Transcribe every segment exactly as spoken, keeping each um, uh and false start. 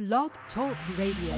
Blog Talk Radio.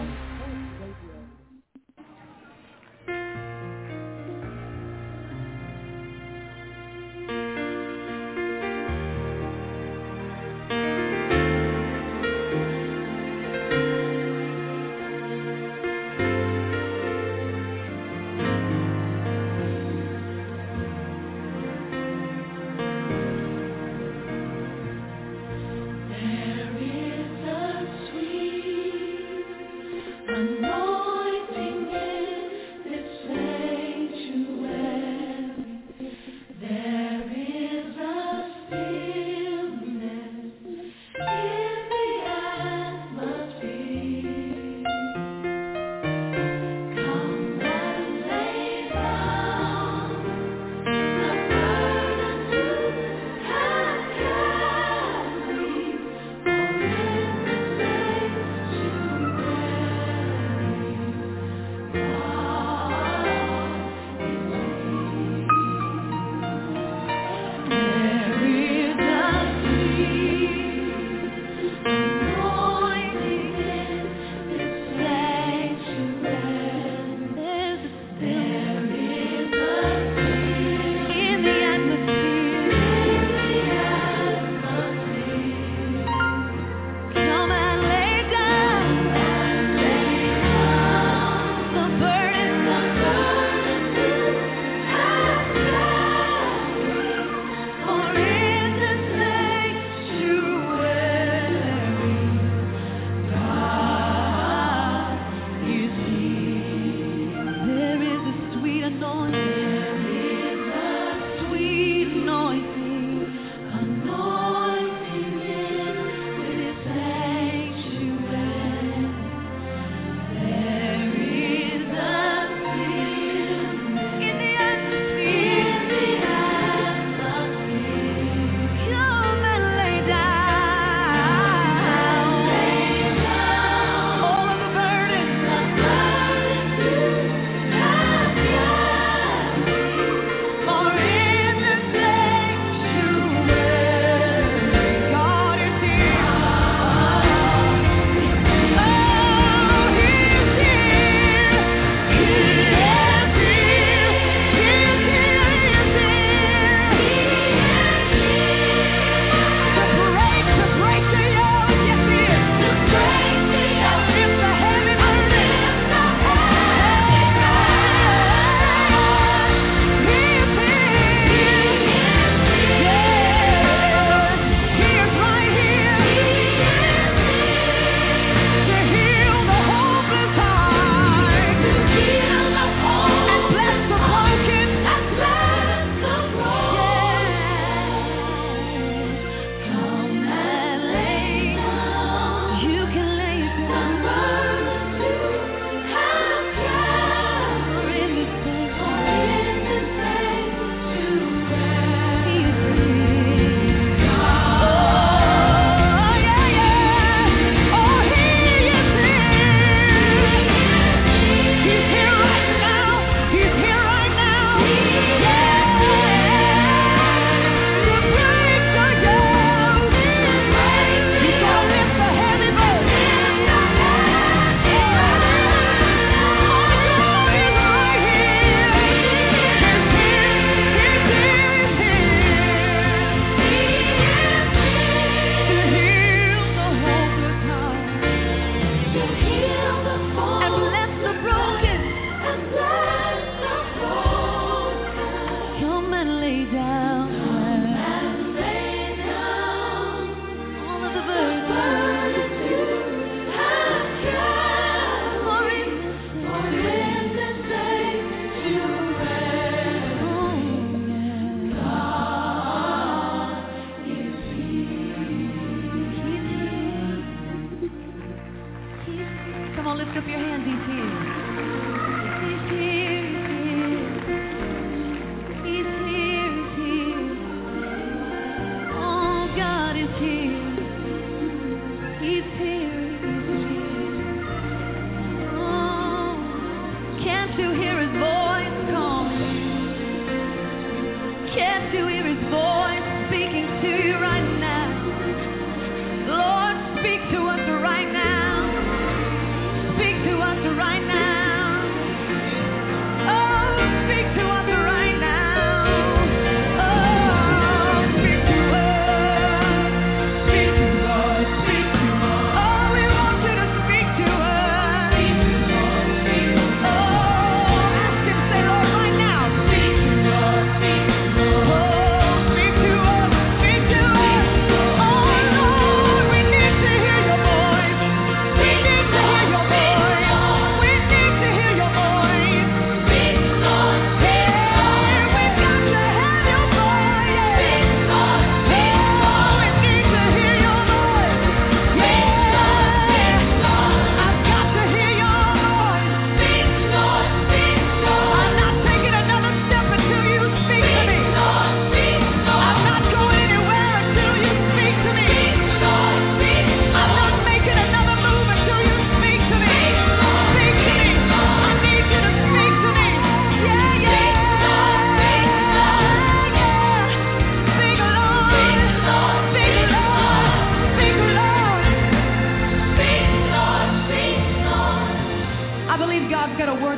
Can't you hear his voice speaking to you right now? Lord, speak to us right now.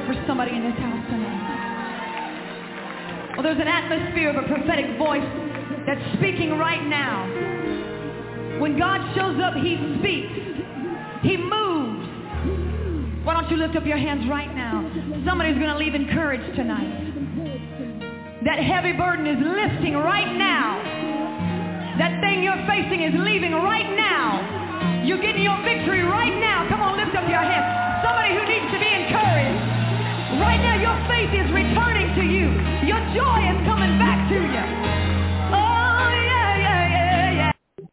for somebody in this house tonight. Well, there's an atmosphere of a prophetic voice that's speaking right now. When God shows up, he speaks. He moves. Why don't you lift up your hands right now? Somebody's going to leave encouraged tonight. That heavy burden is lifting right now. That thing you're facing is leaving right now. You're getting your victory right now. Come on, lift up your hands. Somebody who needs to be encouraged. Right now, your faith is returning to you. Your joy is coming back to you. Oh, yeah, yeah, yeah, yeah.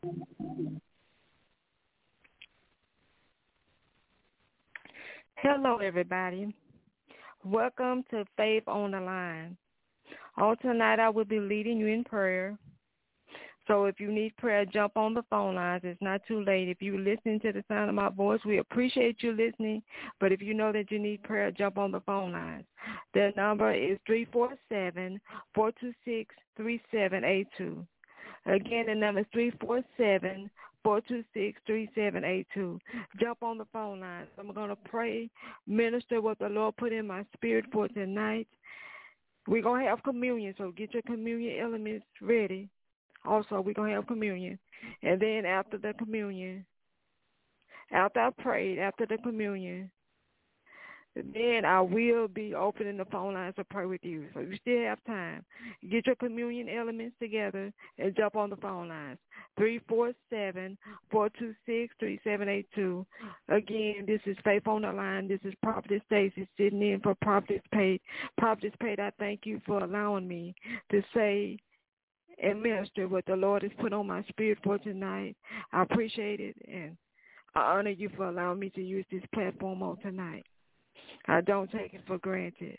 Hello, everybody. Welcome to Faith on the Line. On tonight, I will be leading you in prayer. So if you need prayer, jump on the phone lines. It's not too late. If you're listening to the sound of my voice, we appreciate you listening. But if you know that you need prayer, jump on the phone lines. The number is three four seven, four two six, three seven eight two. Again, the number is three four seven, four two six, three seven eight two. Jump on the phone lines. I'm going to pray, minister what the Lord put in my spirit for tonight. We're going to have communion, so get your communion elements ready. Also, we're going to have communion. And then after the communion, after I prayed, after the communion, then I will be opening the phone lines to pray with you. So you still have time. Get your communion elements together and jump on the phone lines. three four seven, four two six, three seven eight two. Again, this is Faith on the Line. This is Prophetess Stacy sitting in for Prophetess Pate. Prophetess Pate, I thank you for allowing me to say and minister what the Lord has put on my spirit for tonight. I appreciate it, and I honor you for allowing me to use this platform on tonight. I don't take it for granted.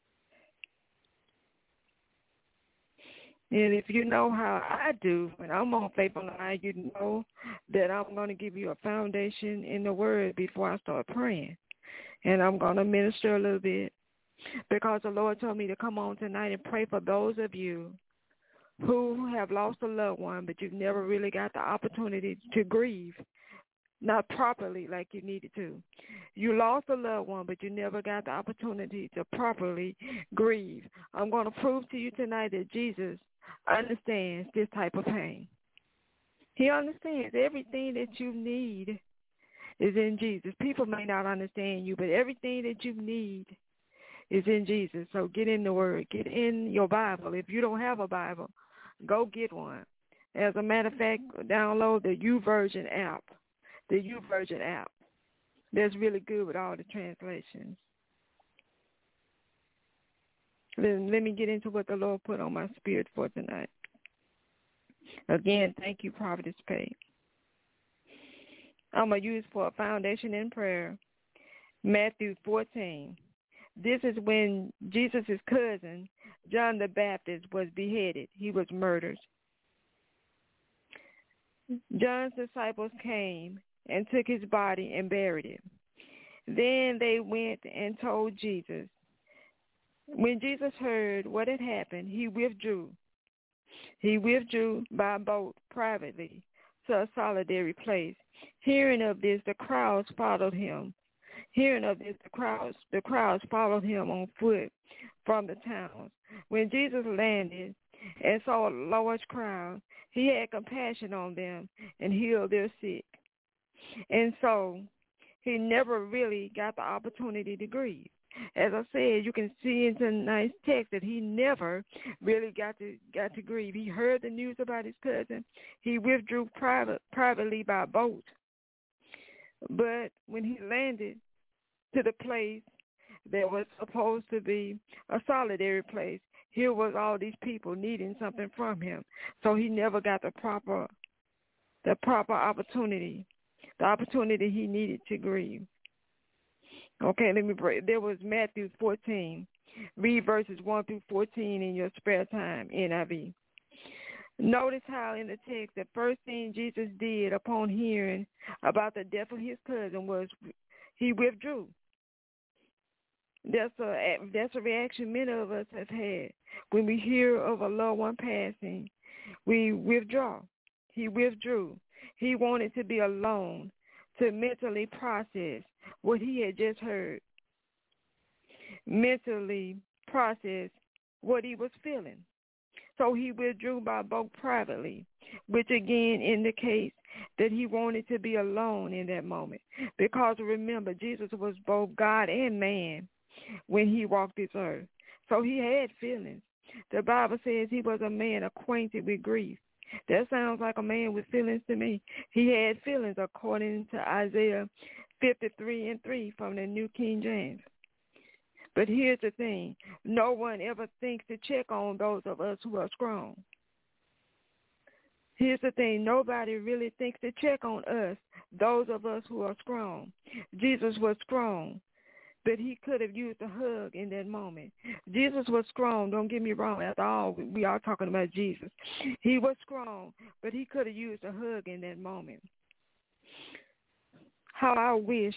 And if you know how I do, when I'm on Faith on the Line, you know that I'm going to give you a foundation in the Word before I start praying. And I'm going to minister a little bit because the Lord told me to come on tonight and pray for those of you who have lost a loved one, but you've never really got the opportunity to grieve, not properly like you needed to. You lost a loved one, but you never got the opportunity to properly grieve. I'm going to prove to you tonight that Jesus understands this type of pain. He understands everything that you need is in Jesus. People may not understand you, but everything that you need is in Jesus. So get in the Word. Get in your Bible. If you don't have a Bible, go get one. As a matter of fact, download the YouVersion app. The YouVersion app. That's really good with all the translations. Then let me get into what the Lord put on my spirit for tonight. Again, thank you, Prophetess Pate. I'm going to use for a foundation in prayer, Matthew fourteen. This is when Jesus' cousin, John the Baptist, was beheaded. He was murdered. John's disciples came and took his body and buried it. Then they went and told Jesus. When Jesus heard what had happened, he withdrew. He withdrew by boat privately to a solitary place. Hearing of this, the crowds followed him. Hearing of this, the crowds, the crowds followed him on foot from the towns. When Jesus landed and saw a large crowd, he had compassion on them and healed their sick. And so he never really got the opportunity to grieve. As I said, you can see in tonight's text that he never really got to got to grieve. He heard the news about his cousin. He withdrew private, privately by boat. But when he landed to the place that was supposed to be a solitary place, here was all these people needing something from him. So he never got the proper the proper opportunity, the opportunity he needed to grieve. Okay, let me break. There was Matthew fourteen. Read verses one through fourteen in your spare time, N I V. Notice how in the text the first thing Jesus did upon hearing about the death of his cousin was he withdrew. That's a that's a reaction many of us have had when we hear of a loved one passing. We withdraw. He withdrew. He wanted to be alone to mentally process what he had just heard. mentally process what he was feeling. So he withdrew by boat privately, which again indicates that he wanted to be alone in that moment. Because remember, Jesus was both God and man when he walked this earth. So he had feelings. The Bible says he was a man acquainted with grief. That sounds like a man with feelings to me. He had feelings according to Isaiah fifty-three and three from the New King James. But here's the thing. No one ever thinks to check on those of us who are strong. Here's the thing. Nobody really thinks to check on us, those of us who are strong. Jesus was strong, but he could have used a hug in that moment. Jesus was strong. Don't get me wrong. After all, we are talking about Jesus. He was strong, but he could have used a hug in that moment. How I wish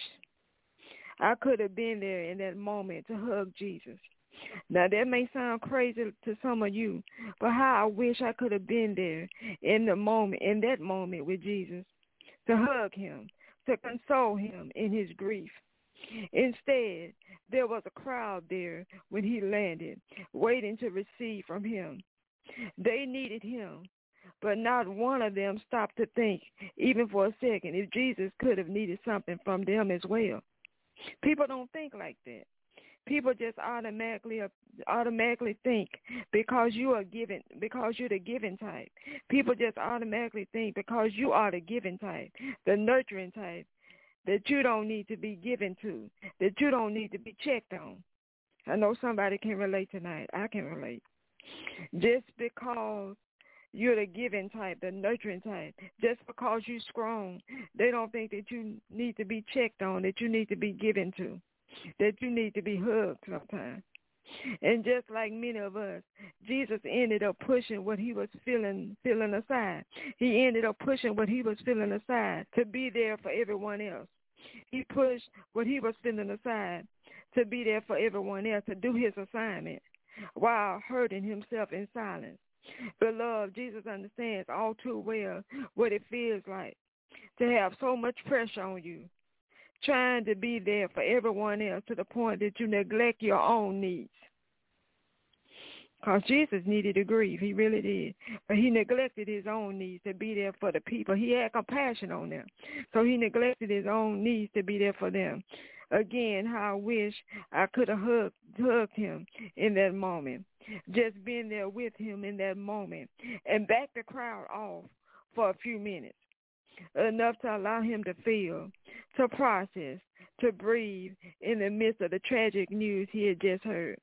I could have been there in that moment to hug Jesus. Now, that may sound crazy to some of you, but how I wish I could have been there in the moment, in that moment with Jesus, to hug him, to console him in his grief. Instead, there was a crowd there when he landed, waiting to receive from him. They needed him, but not one of them stopped to think, even for a second, if Jesus could have needed something from them as well. People don't think like that. People just automatically automatically think because you are giving, because you're the giving type. People just automatically think because you are the giving type, the nurturing type, that you don't need to be given to, that you don't need to be checked on. I know somebody can relate tonight. I can relate. Just because you're the giving type, the nurturing type, just because you're strong, they don't think that you need to be checked on, that you need to be given to, that you need to be hugged sometimes. And just like many of us, Jesus ended up pushing what he was feeling feeling aside. He ended up pushing what he was feeling aside to be there for everyone else. He pushed what he was feeling aside to be there for everyone else, to do his assignment while hurting himself in silence. Beloved, Jesus understands all too well what it feels like to have so much pressure on you, trying to be there for everyone else to the point that you neglect your own needs. Because Jesus needed to grieve. He really did. But he neglected his own needs to be there for the people. He had compassion on them. So he neglected his own needs to be there for them. Again, how I wish I could have hugged, hugged him in that moment. Just been there with him in that moment and back the crowd off for a few minutes. Enough to allow him to feel, to process, to breathe in the midst of the tragic news he had just heard.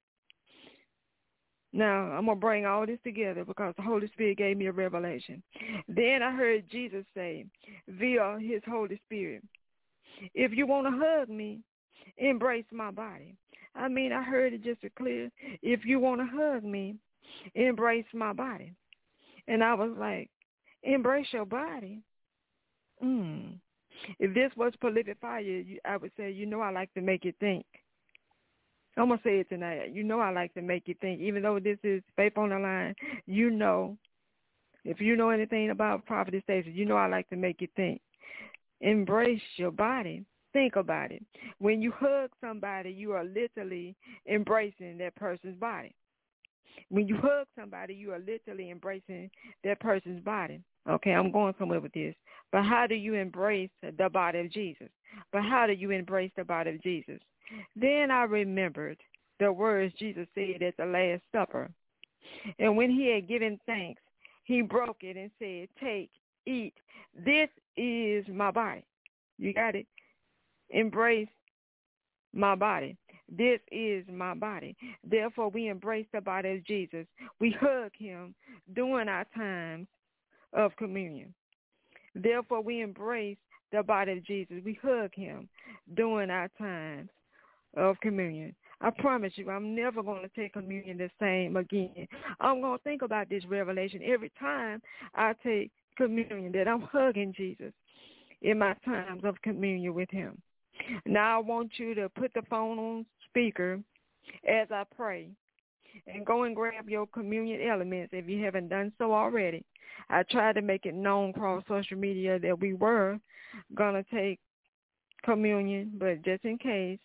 Now, I'm going to bring all this together because the Holy Spirit gave me a revelation. Then I heard Jesus say, via his Holy Spirit, if you want to hug me, embrace my body. I mean, I heard it just as clear. If you want to hug me, embrace my body. And I was like, embrace your body? Mm. If this was prolific fire, I would say, you know, I like to make you think. I'm going to say it tonight. You know I like to make you think. Even though this is Faith on the Line, you know, if you know anything about Prophetess Stacy, you know I like to make you think. Embrace your body. Think about it. When you hug somebody, you are literally embracing that person's body. When you hug somebody, you are literally embracing that person's body. Okay, I'm going somewhere with this. But how do you embrace the body of Jesus? But how do you embrace the body of Jesus? Then I remembered the words Jesus said at the Last Supper. And when he had given thanks, he broke it and said, take, eat. This is my body. You got it? Embrace my body. This is my body. Therefore, we embrace the body of Jesus. We hug him during our times of communion. Therefore, we embrace the body of Jesus. We hug him during our times of communion. I promise you, I'm never going to take communion the same again. I'm going to think about this revelation every time I take communion, that I'm hugging Jesus in my times of communion with him. Now I want you to put the phone on speaker as I pray and go and grab your communion elements if you haven't done so already. I tried to make it known across social media that we were going to take communion, but just in case,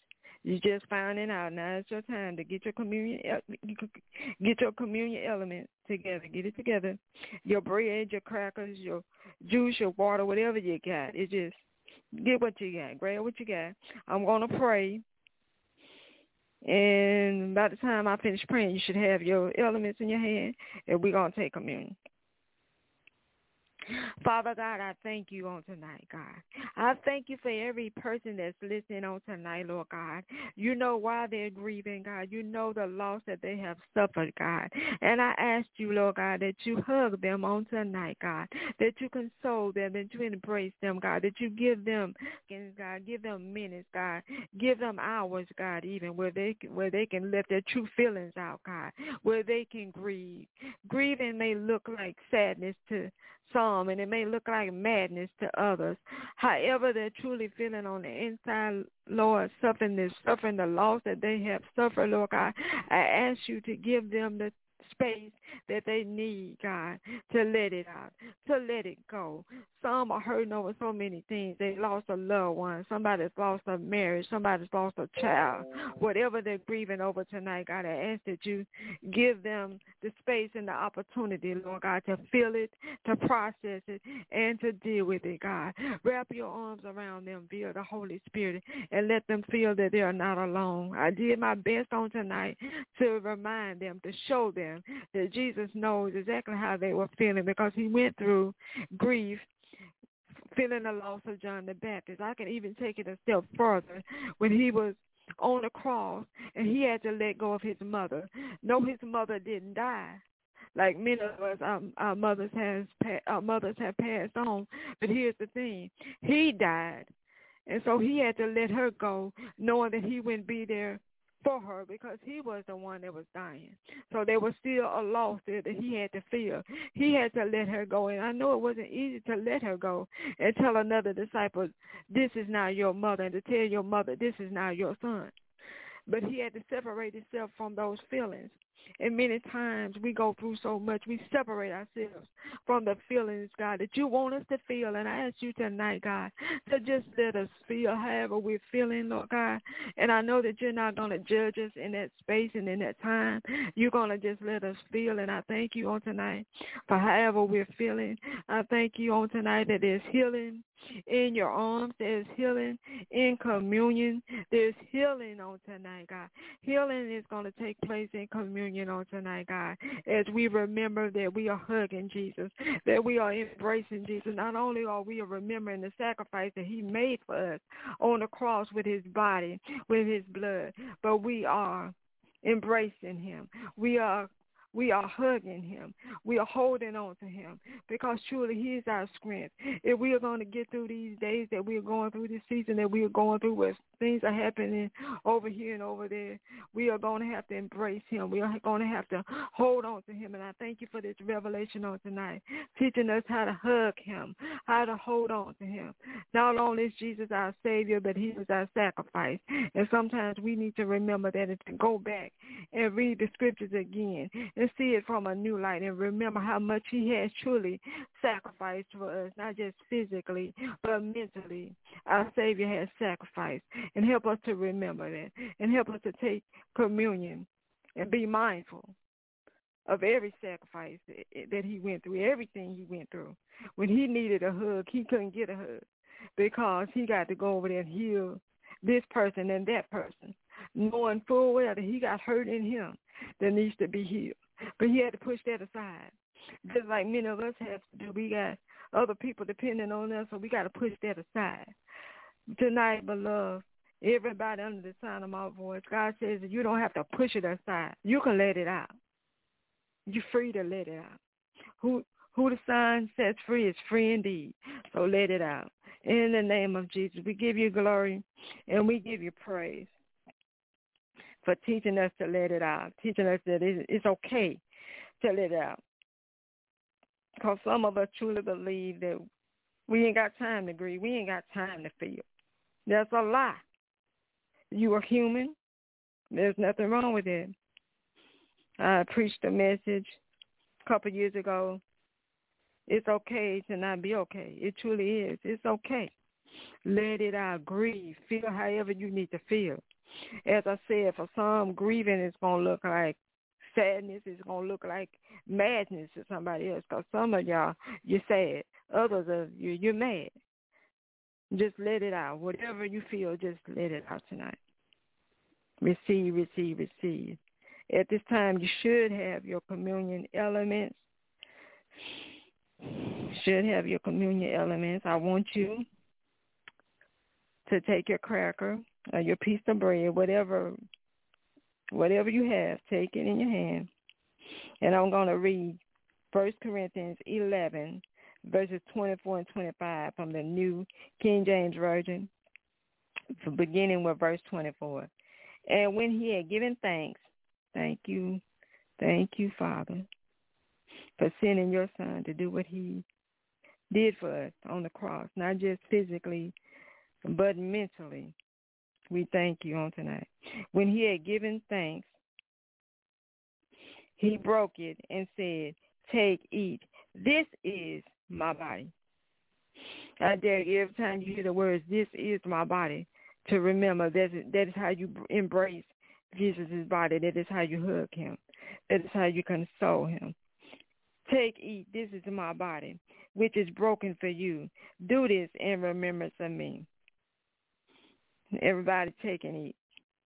You just finding out. Now it's your time to get your communion, get your communion element together. Get it together. Your bread, your crackers, your juice, your water, whatever you got. It just get what you got. Grab what you got. I'm gonna pray, and by the time I finish praying, you should have your elements in your hand, and we're gonna take communion. Father God, I thank you on tonight, God. I thank you for every person that's listening on tonight, Lord God. You know why they're grieving, God. You know the loss that they have suffered, God. And I ask you, Lord God, that you hug them on tonight, God, that you console them, that you embrace them, God, that you give them, God, give them minutes, God, give them hours, God, even where they can, where they can let their true feelings out, God, where they can grieve. Grieving may look like sadness to some, and it may look like madness to others. However, they're truly feeling on the inside, Lord, suffering this, suffering the loss that they have suffered, Lord God. I ask you to give them the space that they need, God, to let it out, to let it go. Some are hurting over so many things. They lost a loved one. Somebody's lost a marriage. Somebody's lost a child. Whatever they're grieving over tonight, God, I ask that you give them the space and the opportunity, Lord God, to feel it, to process it, and to deal with it, God. Wrap your arms around them via the Holy Spirit and let them feel that they are not alone. I did my best on tonight to remind them, to show them that Jesus knows exactly how they were feeling because he went through grief, feeling the loss of John the Baptist. I can even take it a step further when he was on the cross and he had to let go of his mother. No, his mother didn't die. Like many of us, our, our mothers has our mothers have passed on. But here's the thing: he died, and so he had to let her go, knowing that he wouldn't be there for her because he was the one that was dying. So there was still a loss there that he had to feel. He had to let her go. And I know it wasn't easy to let her go and tell another disciple, this is now your mother, and to tell your mother, this is now your son. But he had to separate himself from those feelings. And many times we go through so much, we separate ourselves from the feelings, God, that you want us to feel. And I ask you tonight, God, to just let us feel however we're feeling, Lord God. And I know that you're not going to judge us in that space and in that time. You're going to just let us feel. And I thank you on tonight for however we're feeling. I thank you on tonight that there's healing in your arms. There's healing in communion. There's healing on tonight, God. Healing is going to take place in communion on tonight, God, as we remember that we are hugging Jesus, that we are embracing Jesus. Not only are we remembering the sacrifice that he made for us on the cross with his body, with his blood, but we are embracing him. We are We are hugging him. We are holding on to him because truly he is our strength. If we are going to get through these days that we are going through, this season that we are going through where things are happening over here and over there, we are going to have to embrace him. We are going to have to hold on to him. And I thank you for this revelation on tonight, teaching us how to hug him, how to hold on to him. Not only is Jesus our Savior, but he was our sacrifice. And sometimes we need to remember that and to go back and read the scriptures again and see it from a new light and remember how much he has truly sacrificed for us, not just physically, but mentally. Our Savior has sacrificed. And help us to remember that and help us to take communion and be mindful of every sacrifice that he went through, everything he went through. When he needed a hug, he couldn't get a hug because he got to go over there and heal this person and that person, knowing full well that he got hurt in him that needs to be healed. But he had to push that aside, just like many of us have to do. We got other people depending on us, so we got to push that aside. Tonight, beloved, everybody under the sound of my voice, God says that you don't have to push it aside. You can let it out. You're free to let it out. Who who the Son sets free is free indeed. So let it out. In the name of Jesus, we give you glory and we give you praise for teaching us to let it out, teaching us that it's okay to let it out. Because some of us truly believe that we ain't got time to grieve. We ain't got time to feel. That's a lie. You are human. There's nothing wrong with it. I preached a message a couple of years ago. It's okay to not be okay. It truly is. It's okay. Let it out. Grieve. Feel however you need to feel. As I said, for some, grieving is going to look like sadness. It's going to look like madness to somebody else, because some of y'all, you're sad. Others of you, you're mad. Just let it out. Whatever you feel, just let it out tonight. Receive, receive, receive. At this time, you should have your communion elements. Should have your communion elements. I want you to take your cracker or your piece of bread, whatever, whatever you have, take it in your hand. And I'm going to read First Corinthians eleven, verses twenty-four and twenty-five from the New King James Version, beginning with verse twenty-four. And when he had given thanks, thank you, thank you, Father, for sending your son to do what he did for us on the cross, not just physically, but mentally. We thank you on tonight. When he had given thanks, he broke it and said, take, eat. This is my body. I dare you, every time you hear the words, this is my body, to remember that that is how you embrace Jesus' body. That is how you hug him. That is how you console him. Take, eat. This is my body, which is broken for you. Do this in remembrance of me. Everybody take and eat.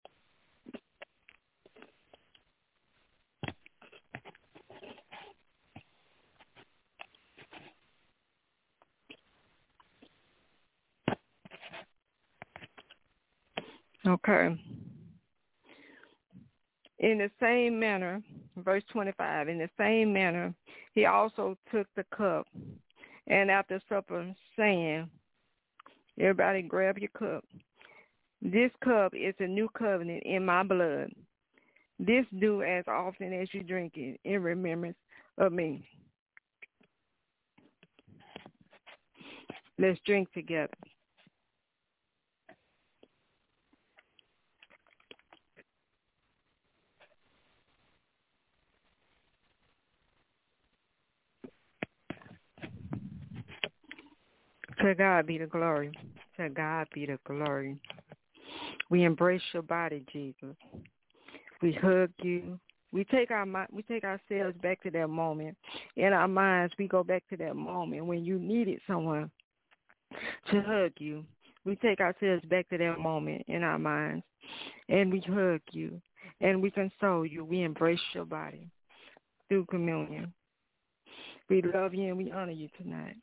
Okay. In the same manner, verse twenty-five, in the same manner, he also took the cup, and after supper, saying, everybody grab your cup. This cup is a new covenant in my blood. This do as often as you drink it in remembrance of me. Let's drink together. To God be the glory. To God be the glory. We embrace your body, Jesus. We hug you. We take our we take ourselves back to that moment. In our minds, we go back to that moment when you needed someone to hug you. We take ourselves back to that moment in our minds, and we hug you, and we console you. We embrace your body through communion. We love you and we honor you tonight.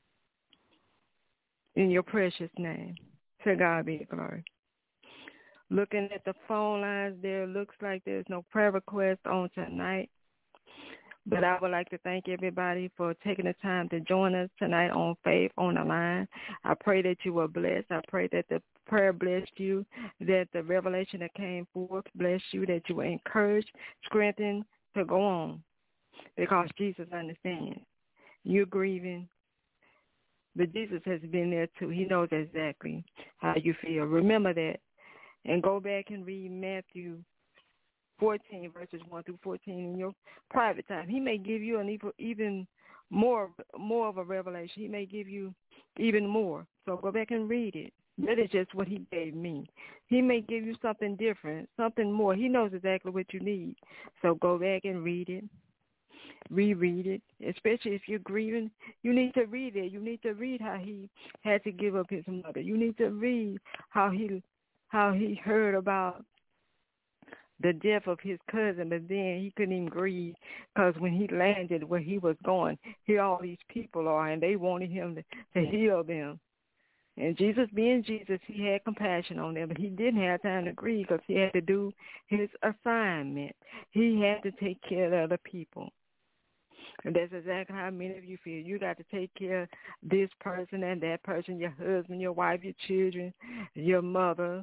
In your precious name, to God be the glory. Looking at the phone lines there, looks like there's no prayer request on tonight. But I would like to thank everybody for taking the time to join us tonight on Faith on the Line. I pray that you were blessed. I pray that the prayer blessed you, that the revelation that came forth blessed you, that you were encouraged, strengthened to go on, because Jesus understands. You're grieving, but Jesus has been there too. He knows exactly how you feel. Remember that, and go back and read Matthew fourteen, verses one through fourteen in your private time. He may give you an even more more of a revelation. He may give you even more. So go back and read it. That is just what he gave me. He may give you something different, something more. He knows exactly what you need. So go back and read it. Reread it, especially if you're grieving. You need to read it. You need to read how he had to give up his mother. You need to read how he how he heard about the death of his cousin, but then he couldn't even grieve because when he landed where he was going, here all these people are, and they wanted him to, to heal them. And Jesus, being Jesus, he had compassion on them, but he didn't have time to grieve because he had to do his assignment. He had to take care of other people. And that's exactly how many of you feel. You got to take care of this person and that person, your husband, your wife, your children, your mother,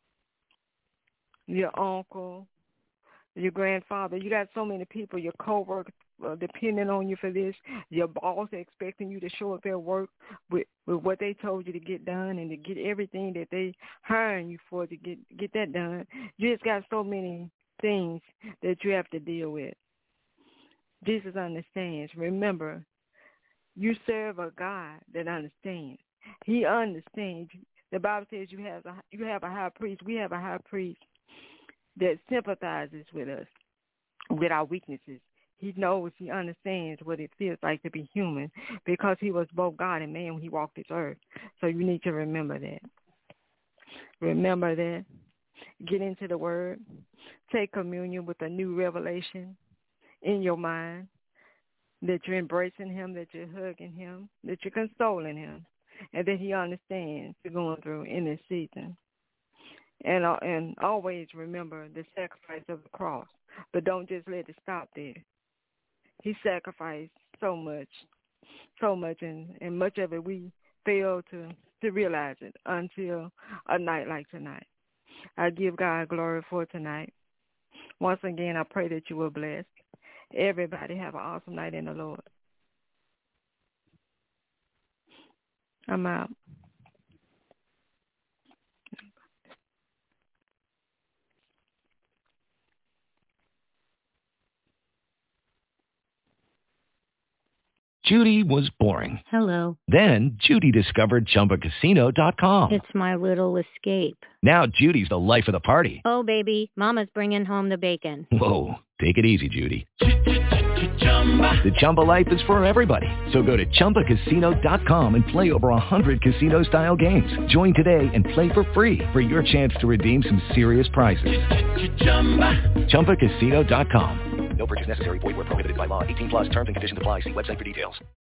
your uncle, your grandfather. You got so many people, your coworkers uh, depending on you for this, your boss expecting you to show up at work with, with what they told you to get done and to get everything that they hiring you for to get, get that done. You just got so many things that you have to deal with. Jesus understands. Remember, you serve a God that understands. He understands The Bible says you have a, you have a high priest. We have a high priest that sympathizes with us, with our weaknesses. He knows, he understands what it feels like to be human because he was both God and man when he walked this earth. So you need to remember that. Remember that. Get into the Word. Take communion with a new revelation in your mind, that you're embracing him, that you're hugging him, that you're consoling him, and that he understands you're going through in this season. And uh, and always remember the sacrifice of the cross, but don't just let it stop there. He sacrificed so much, so much, and, and much of it we fail to, to realize it until a night like tonight. I give God glory for tonight. Once again, I pray that you were blessed. Everybody have an awesome night in the Lord. I'm out. Judy was boring. Hello. Then Judy discovered Chumba Casino dot com. It's my little escape. Now Judy's the life of the party. Oh, baby, mama's bringing home the bacon. Whoa, take it easy, Judy. The Chumba life is for everybody. So go to Chumba Casino dot com and play over one hundred casino-style games. Join today and play for free for your chance to redeem some serious prizes. Chumba Casino dot com. No purchase necessary. Void where prohibited by law. eighteen plus terms and conditions apply. See website for details.